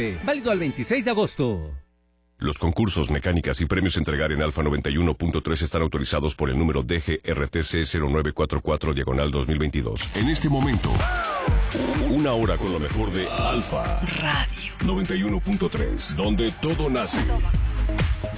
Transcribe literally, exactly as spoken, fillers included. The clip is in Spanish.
Válido al veintiséis de agosto. Los concursos, mecánicas y premios a entregar en Alfa noventa y uno punto tres están autorizados por el número D G R T C cero nueve cuatro cuatro diagonal dos mil veintidós. En este momento, una hora con lo mejor de Alfa Radio noventa y uno punto tres, donde todo nace.